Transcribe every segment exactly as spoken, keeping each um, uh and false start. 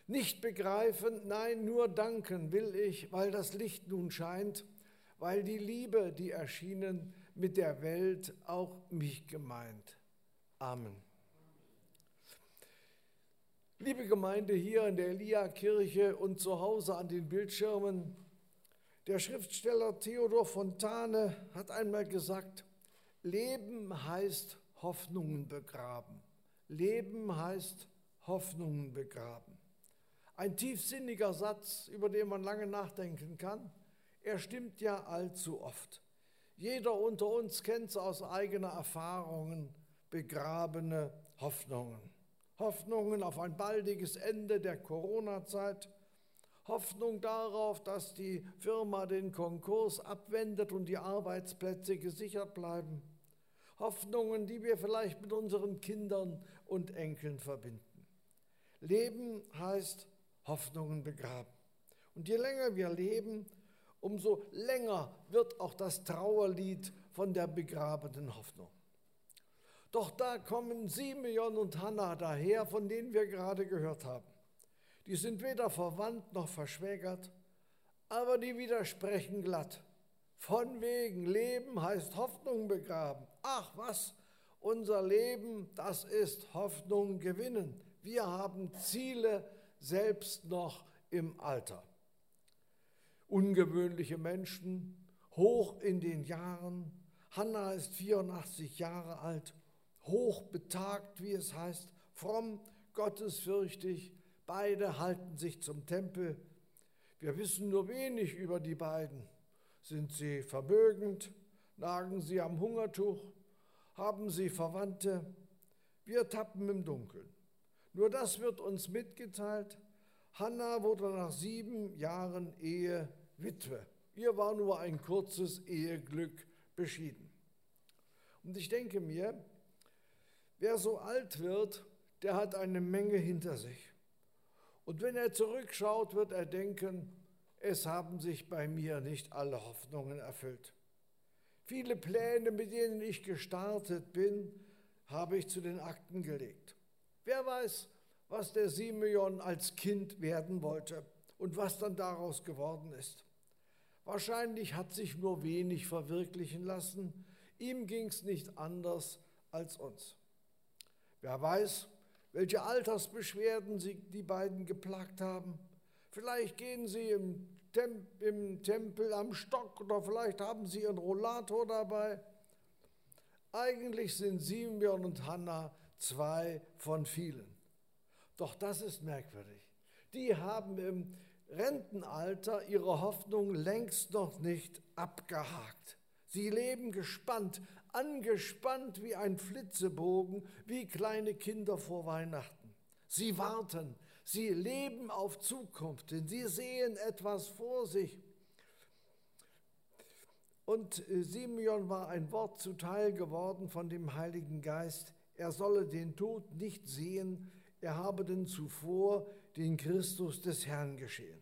Nicht begreifen, nein, nur danken will ich, weil das Licht nun scheint, weil die Liebe, die erschienen, mit der Welt auch mich gemeint. Amen. Liebe Gemeinde hier in der Elia-Kirche und zu Hause an den Bildschirmen, der Schriftsteller Theodor Fontane hat einmal gesagt, Leben heißt Hoffnungen begraben. Leben heißt Hoffnungen begraben. Ein tiefsinniger Satz, über den man lange nachdenken kann. Er stimmt ja allzu oft. Jeder unter uns kennt es aus eigener Erfahrungen, begrabene Hoffnungen. Hoffnungen auf ein baldiges Ende der Corona-Zeit, Hoffnung darauf, dass die Firma den Konkurs abwendet und die Arbeitsplätze gesichert bleiben. Hoffnungen, die wir vielleicht mit unseren Kindern und Enkeln verbinden. Leben heißt Hoffnungen begraben. Und je länger wir leben, umso länger wird auch das Trauerlied von der begrabenen Hoffnung. Doch da kommen Simeon und Hannah daher, von denen wir gerade gehört haben. Die sind weder verwandt noch verschwägert, aber die widersprechen glatt. Von wegen, Leben heißt Hoffnung begraben. Ach was, unser Leben, das ist Hoffnung gewinnen. Wir haben Ziele selbst noch im Alter. Ungewöhnliche Menschen, hoch in den Jahren. Hannah ist vierundachtzig Jahre alt, hoch betagt, wie es heißt, fromm, gottesfürchtig. Beide halten sich zum Tempel. Wir wissen nur wenig über die beiden. Sind sie vermögend? Nagen sie am Hungertuch? Haben sie Verwandte? Wir tappen im Dunkeln. Nur das wird uns mitgeteilt. Hannah wurde nach sieben Jahren Ehe Witwe. Ihr war nur ein kurzes Eheglück beschieden. Und ich denke mir, wer so alt wird, der hat eine Menge hinter sich. Und wenn er zurückschaut, wird er denken, es haben sich bei mir nicht alle Hoffnungen erfüllt. Viele Pläne, mit denen ich gestartet bin, habe ich zu den Akten gelegt. Wer weiß, was der Simeon als Kind werden wollte und was dann daraus geworden ist. Wahrscheinlich hat sich nur wenig verwirklichen lassen. Ihm ging es nicht anders als uns. Wer weiß, welche Altersbeschwerden sie die beiden geplagt haben. Vielleicht gehen sie im, Tem- im Tempel am Stock oder vielleicht haben sie ihren Rollator dabei. Eigentlich sind Simeon und Hannah zwei von vielen. Doch das ist merkwürdig. Die haben im Rentenalter ihre Hoffnung längst noch nicht abgehakt. Sie leben gespannt, angespannt wie ein Flitzebogen, wie kleine Kinder vor Weihnachten. Sie warten, sie leben auf Zukunft, denn sie sehen etwas vor sich. Und Simeon war ein Wort zuteil geworden von dem Heiligen Geist. Er solle den Tod nicht sehen, er habe denn zuvor den Christus des Herrn geschehen.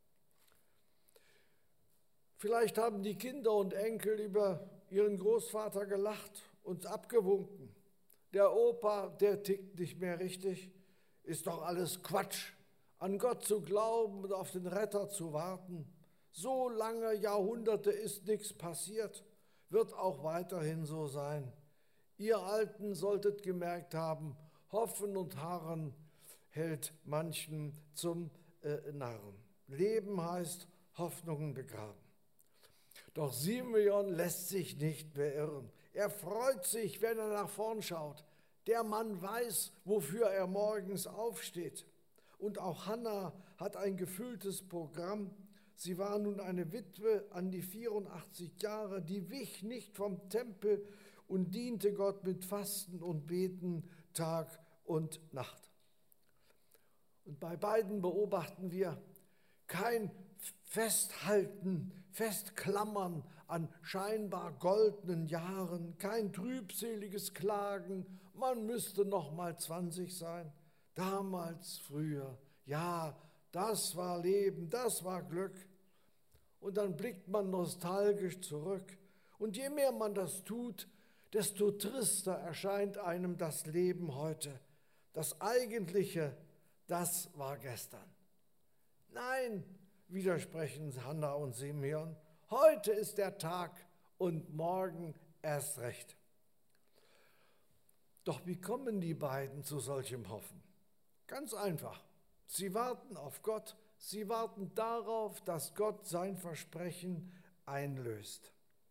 Vielleicht haben die Kinder und Enkel über ihren Großvater gelacht und abgewunken. Der Opa, der tickt nicht mehr richtig, ist doch alles Quatsch. An Gott zu glauben und auf den Retter zu warten. So lange Jahrhunderte ist nichts passiert, wird auch weiterhin so sein. Ihr Alten solltet gemerkt haben, Hoffen und Harren hält manchen zum äh, Narren. Leben heißt Hoffnungen begraben. Doch Simeon lässt sich nicht beirren. Er freut sich, wenn er nach vorn schaut. Der Mann weiß, wofür er morgens aufsteht. Und auch Hannah hat ein gefülltes Programm. Sie war nun eine Witwe an die vierundachtzig Jahre, die wich nicht vom Tempel und diente Gott mit Fasten und Beten Tag und Nacht. Und bei beiden beobachten wir kein Festhalten, Festklammern an scheinbar goldenen Jahren, kein trübseliges Klagen, man müsste noch mal zwanzig sein. Damals, früher, ja, das war Leben, das war Glück. Und dann blickt man nostalgisch zurück. Und je mehr man das tut, desto trister erscheint einem das Leben heute. Das Eigentliche, das war gestern. Nein, widersprechen Hannah und Simeon, heute ist der Tag und morgen erst recht. Doch wie kommen die beiden zu solchem Hoffen? Ganz einfach. Sie warten auf Gott, sie warten darauf, dass Gott sein Versprechen einlöst.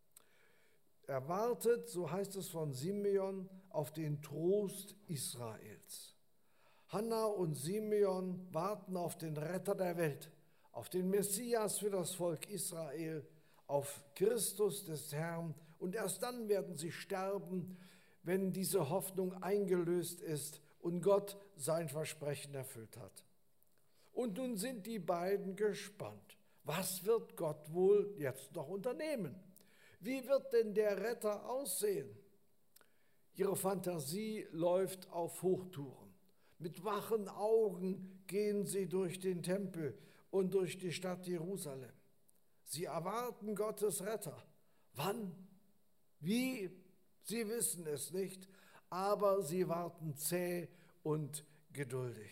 Er wartet, so heißt es von Simeon, auf den Trost Israels. Hannah und Simeon warten auf den Retter der Welt, auf den Messias für das Volk Israel, auf Christus des Herrn. Und erst dann werden sie sterben, wenn diese Hoffnung eingelöst ist und Gott sein Versprechen erfüllt hat. Und nun sind die beiden gespannt. Was wird Gott wohl jetzt noch unternehmen? Wie wird denn der Retter aussehen? Ihre Fantasie läuft auf Hochtouren. Mit wachen Augen gehen sie durch den Tempel und durch die Stadt Jerusalem. Sie erwarten Gottes Retter. Wann? Wie? Sie wissen es nicht, aber sie warten zäh und geduldig.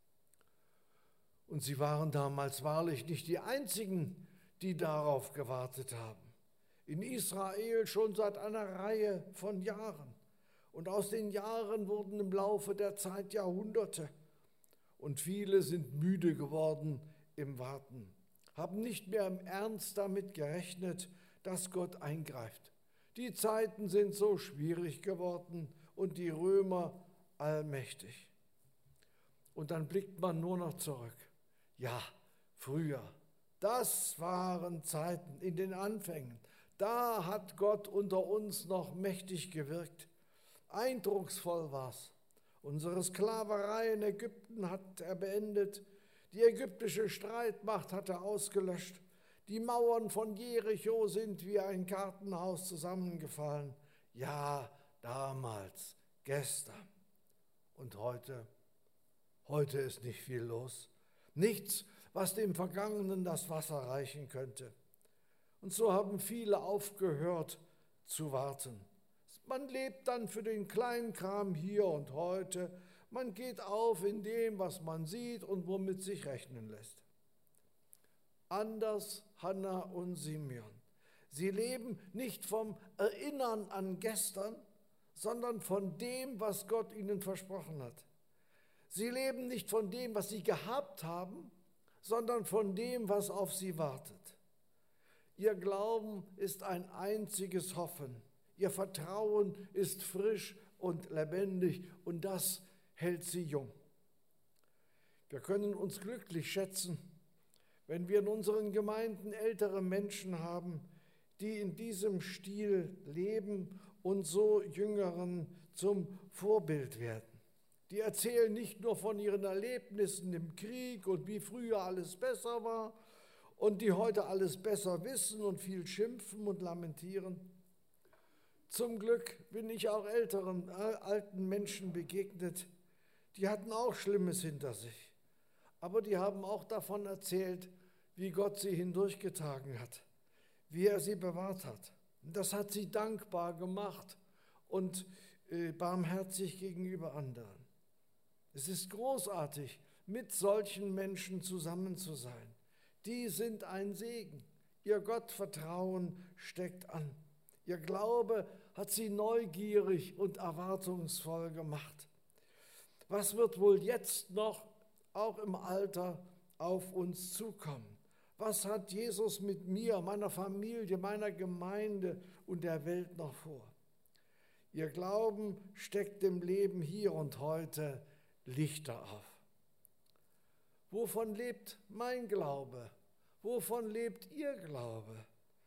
Und sie waren damals wahrlich nicht die Einzigen, die darauf gewartet haben. In Israel schon seit einer Reihe von Jahren. Und aus den Jahren wurden im Laufe der Zeit Jahrhunderte. Und viele sind müde geworden im Warten, haben nicht mehr im Ernst damit gerechnet, dass Gott eingreift. Die Zeiten sind so schwierig geworden und die Römer allmächtig. Und dann blickt man nur noch zurück. Ja, früher, das waren Zeiten in den Anfängen. Da hat Gott unter uns noch mächtig gewirkt. Eindrucksvoll war's. Unsere Sklaverei in Ägypten hat er beendet. Die ägyptische Streitmacht hat er ausgelöscht. Die Mauern von Jericho sind wie ein Kartenhaus zusammengefallen. Ja, damals, gestern. Und heute? Heute ist nicht viel los. Nichts, was dem Vergangenen das Wasser reichen könnte. Und so haben viele aufgehört zu warten. Man lebt dann für den kleinen Kram hier und heute. Man geht auf in dem, was man sieht und womit sich rechnen lässt. Anders Hannah und Simeon. Sie leben nicht vom Erinnern an gestern, sondern von dem, was Gott ihnen versprochen hat. Sie leben nicht von dem, was sie gehabt haben, sondern von dem, was auf sie wartet. Ihr Glauben ist ein einziges Hoffen. Ihr Vertrauen ist frisch und lebendig und das hält sie jung. Wir können uns glücklich schätzen, wenn wir in unseren Gemeinden ältere Menschen haben, die in diesem Stil leben und so Jüngeren zum Vorbild werden. Die erzählen nicht nur von ihren Erlebnissen im Krieg und wie früher alles besser war und die heute alles besser wissen und viel schimpfen und lamentieren. Zum Glück bin ich auch älteren, alten Menschen begegnet, die hatten auch Schlimmes hinter sich. Aber die haben auch davon erzählt, wie Gott sie hindurchgetragen hat, wie er sie bewahrt hat. Das hat sie dankbar gemacht und äh, barmherzig gegenüber anderen. Es ist großartig, mit solchen Menschen zusammen zu sein. Die sind ein Segen. Ihr Gottvertrauen steckt an. Ihr Glaube hat sie neugierig und erwartungsvoll gemacht. Was wird wohl jetzt noch, auch im Alter, auf uns zukommen? Was hat Jesus mit mir, meiner Familie, meiner Gemeinde und der Welt noch vor? Ihr Glauben steckt dem Leben hier und heute Lichter auf. Wovon lebt mein Glaube? Wovon lebt Ihr Glaube?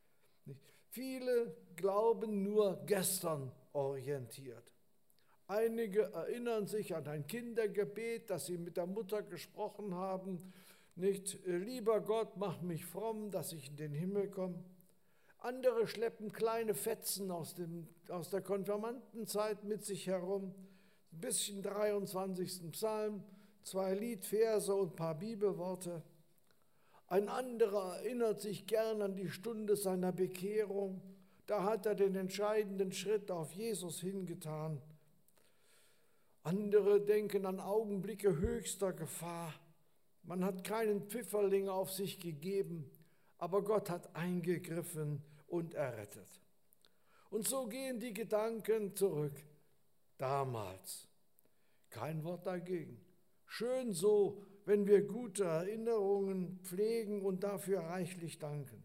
Viele glauben nur gestern orientiert. Einige erinnern sich an ein Kindergebet, das sie mit der Mutter gesprochen haben. Nicht, lieber Gott, mach mich fromm, dass ich in den Himmel komme. Andere schleppen kleine Fetzen aus, dem, aus der Konfirmandenzeit mit sich herum. Ein bisschen dreiundzwanzigsten Psalm, zwei Liedverse und ein paar Bibelworte. Ein anderer erinnert sich gern an die Stunde seiner Bekehrung. Da hat er den entscheidenden Schritt auf Jesus hingetan. Andere denken an Augenblicke höchster Gefahr. Man hat keinen Pfifferling auf sich gegeben, aber Gott hat eingegriffen und errettet. Und so gehen die Gedanken zurück. Damals. Kein Wort dagegen. Schön so, wenn wir gute Erinnerungen pflegen und dafür reichlich danken.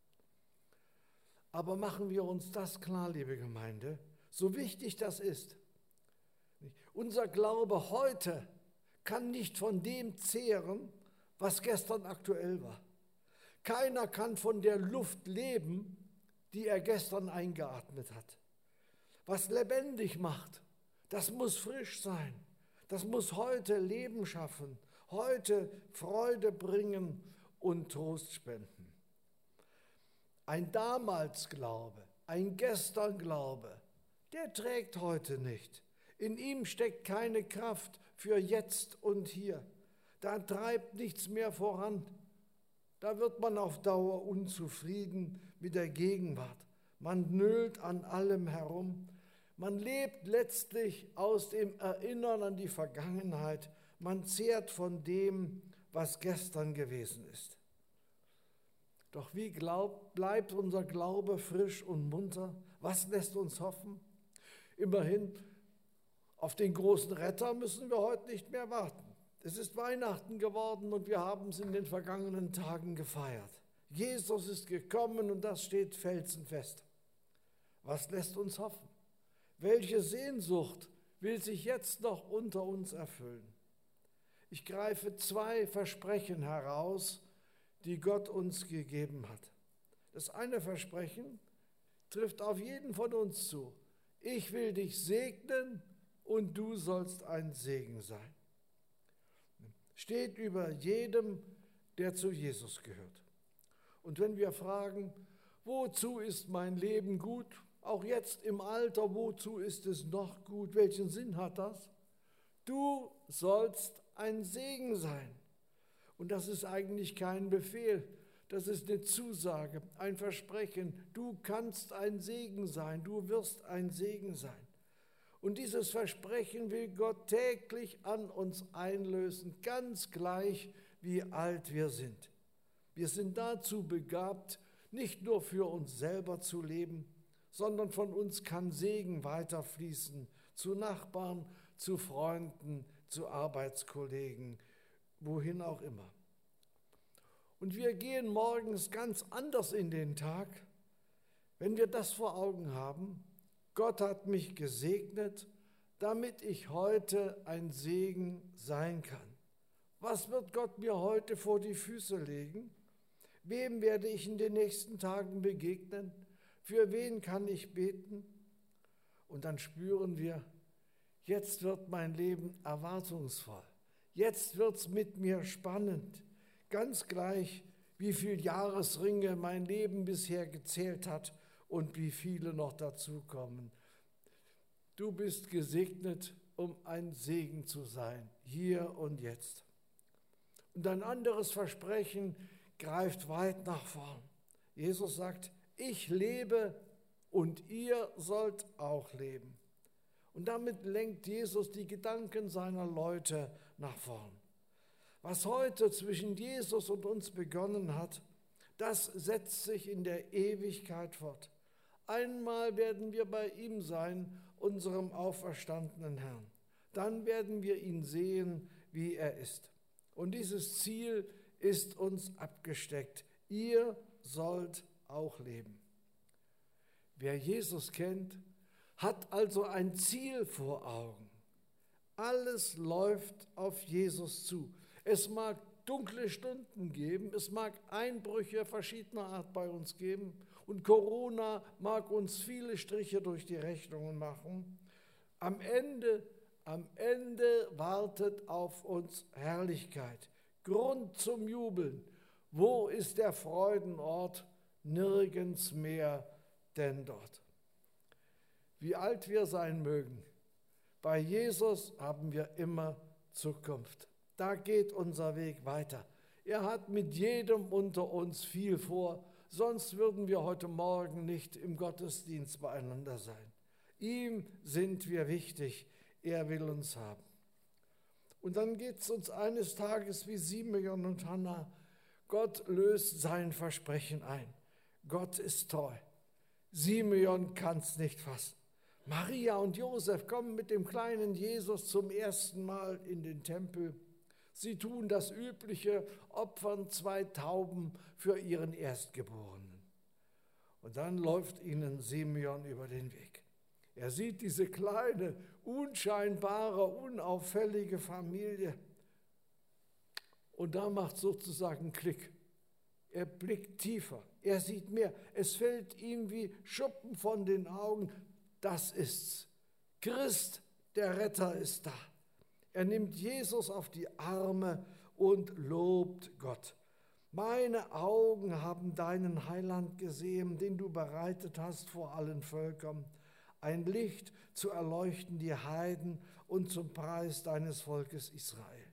Aber machen wir uns das klar, liebe Gemeinde, so wichtig das ist. Unser Glaube heute kann nicht von dem zehren, was gestern aktuell war. Keiner kann von der Luft leben, die er gestern eingeatmet hat. Was lebendig macht, das muss frisch sein. Das muss heute Leben schaffen, heute Freude bringen und Trost spenden. Ein Damals-Glaube, ein Gestern-Glaube, der trägt heute nicht. In ihm steckt keine Kraft für jetzt und hier. Da treibt nichts mehr voran. Da wird man auf Dauer unzufrieden mit der Gegenwart. Man nölt an allem herum. Man lebt letztlich aus dem Erinnern an die Vergangenheit. Man zehrt von dem, was gestern gewesen ist. Doch wie glaub, bleibt unser Glaube frisch und munter? Was lässt uns hoffen? Immerhin, auf den großen Retter müssen wir heute nicht mehr warten. Es ist Weihnachten geworden und wir haben es in den vergangenen Tagen gefeiert. Jesus ist gekommen und das steht felsenfest. Was lässt uns hoffen? Welche Sehnsucht will sich jetzt noch unter uns erfüllen? Ich greife zwei Versprechen heraus, die Gott uns gegeben hat. Das eine Versprechen trifft auf jeden von uns zu. Ich will dich segnen und du sollst ein Segen sein. Steht über jedem, der zu Jesus gehört. Und wenn wir fragen, wozu ist mein Leben gut, auch jetzt im Alter, wozu ist es noch gut, welchen Sinn hat das? Du sollst ein Segen sein. Und das ist eigentlich kein Befehl, das ist eine Zusage, ein Versprechen. Du kannst ein Segen sein, du wirst ein Segen sein. Und dieses Versprechen will Gott täglich an uns einlösen, ganz gleich, wie alt wir sind. Wir sind dazu begabt, nicht nur für uns selber zu leben, sondern von uns kann Segen weiterfließen zu Nachbarn, zu Freunden, zu Arbeitskollegen, wohin auch immer. Und wir gehen morgens ganz anders in den Tag, wenn wir das vor Augen haben. Gott hat mich gesegnet, damit ich heute ein Segen sein kann. Was wird Gott mir heute vor die Füße legen? Wem werde ich in den nächsten Tagen begegnen? Für wen kann ich beten? Und dann spüren wir, jetzt wird mein Leben erwartungsvoll. Jetzt wird es mit mir spannend. Ganz gleich, wie viele Jahresringe mein Leben bisher gezählt hat und wie viele noch dazukommen. Du bist gesegnet, um ein Segen zu sein, hier und jetzt. Und ein anderes Versprechen greift weit nach vorn. Jesus sagt, ich lebe und ihr sollt auch leben. Und damit lenkt Jesus die Gedanken seiner Leute nach vorn. Was heute zwischen Jesus und uns begonnen hat, das setzt sich in der Ewigkeit fort. Einmal werden wir bei ihm sein, unserem auferstandenen Herrn. Dann werden wir ihn sehen, wie er ist. Und dieses Ziel ist uns abgesteckt. Ihr sollt auch leben. Wer Jesus kennt, hat also ein Ziel vor Augen. Alles läuft auf Jesus zu. Es mag dunkle Stunden geben, es mag Einbrüche verschiedener Art bei uns geben und Corona mag uns viele Striche durch die Rechnungen machen. Am Ende, am Ende wartet auf uns Herrlichkeit, Grund zum Jubeln. Wo ist der Freudenort? Nirgends mehr denn dort. Wie alt wir sein mögen, bei Jesus haben wir immer Zukunft. Da geht unser Weg weiter. Er hat mit jedem unter uns viel vor, sonst würden wir heute Morgen nicht im Gottesdienst beieinander sein. Ihm sind wir wichtig. Er will uns haben. Und dann geht es uns eines Tages wie Simeon und Hannah. Gott löst sein Versprechen ein. Gott ist treu. Simeon kann es nicht fassen. Maria und Josef kommen mit dem kleinen Jesus zum ersten Mal in den Tempel. Sie tun das Übliche, opfern zwei Tauben für ihren Erstgeborenen. Und dann läuft ihnen Simeon über den Weg. Er sieht diese kleine, unscheinbare, unauffällige Familie. Und da macht sozusagen Klick. Er blickt tiefer, er sieht mehr. Es fällt ihm wie Schuppen von den Augen. Das ist's. Christ, der Retter, ist da. Er nimmt Jesus auf die Arme und lobt Gott. Meine Augen haben deinen Heiland gesehen, den du bereitet hast vor allen Völkern. Ein Licht zu erleuchten die Heiden und zum Preis deines Volkes Israel.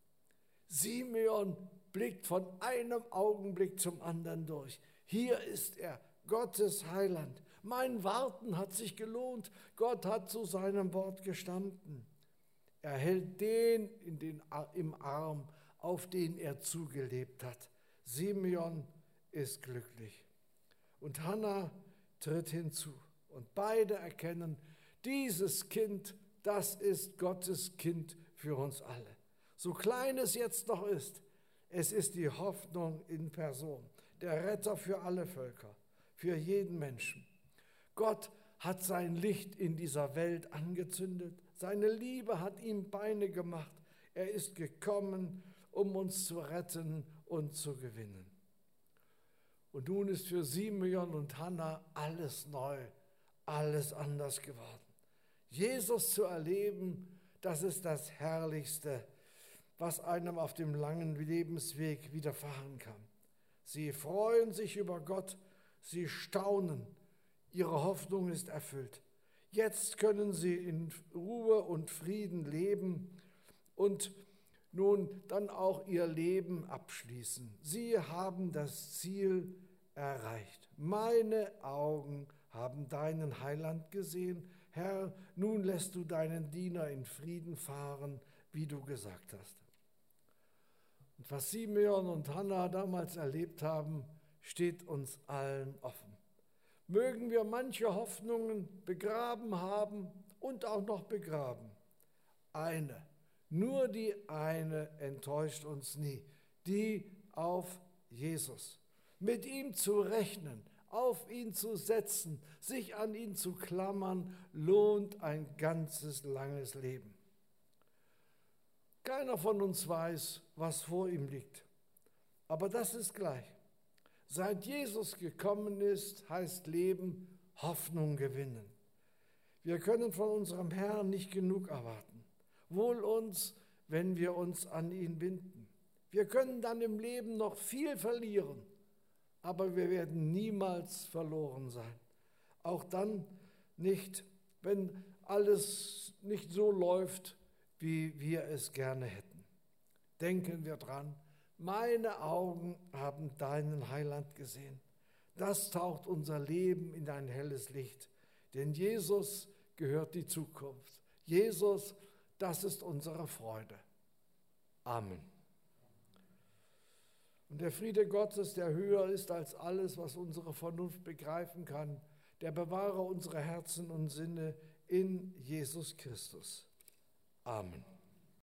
Simeon blickt von einem Augenblick zum anderen durch. Hier ist er, Gottes Heiland. Mein Warten hat sich gelohnt. Gott hat zu seinem Wort gestanden. Er hält den, in den im Arm, auf den er zugelebt hat. Simeon ist glücklich. Und Hannah tritt hinzu. Und beide erkennen, dieses Kind, das ist Gottes Kind für uns alle. So klein es jetzt noch ist, es ist die Hoffnung in Person. Der Retter für alle Völker, für jeden Menschen. Gott hat sein Licht in dieser Welt angezündet. Seine Liebe hat ihm Beine gemacht. Er ist gekommen, um uns zu retten und zu gewinnen. Und nun ist für Simeon und Hannah alles neu, alles anders geworden. Jesus zu erleben, das ist das Herrlichste, was einem auf dem langen Lebensweg widerfahren kann. Sie freuen sich über Gott, sie staunen, ihre Hoffnung ist erfüllt. Jetzt können sie in Ruhe und Frieden leben und nun dann auch ihr Leben abschließen. Sie haben das Ziel erreicht. Meine Augen haben deinen Heiland gesehen. Herr, nun lässt du deinen Diener in Frieden fahren, wie du gesagt hast. Und was Simeon und Hannah damals erlebt haben, steht uns allen offen. Mögen wir manche Hoffnungen begraben haben und auch noch begraben. Eine, nur die eine enttäuscht uns nie, die auf Jesus. Mit ihm zu rechnen, auf ihn zu setzen, sich an ihn zu klammern, lohnt ein ganzes langes Leben. Keiner von uns weiß, was vor ihm liegt. Aber das ist gleich. Seit Jesus gekommen ist, heißt Leben Hoffnung gewinnen. Wir können von unserem Herrn nicht genug erwarten. Wohl uns, wenn wir uns an ihn binden. Wir können dann im Leben noch viel verlieren, aber wir werden niemals verloren sein. Auch dann nicht, wenn alles nicht so läuft, wie wir es gerne hätten. Denken wir dran, meine Augen haben deinen Heiland gesehen. Das taucht unser Leben in ein helles Licht. Denn Jesus gehört die Zukunft. Jesus, das ist unsere Freude. Amen. Und der Friede Gottes, der höher ist als alles, was unsere Vernunft begreifen kann, der bewahre unsere Herzen und Sinne in Jesus Christus. Amen.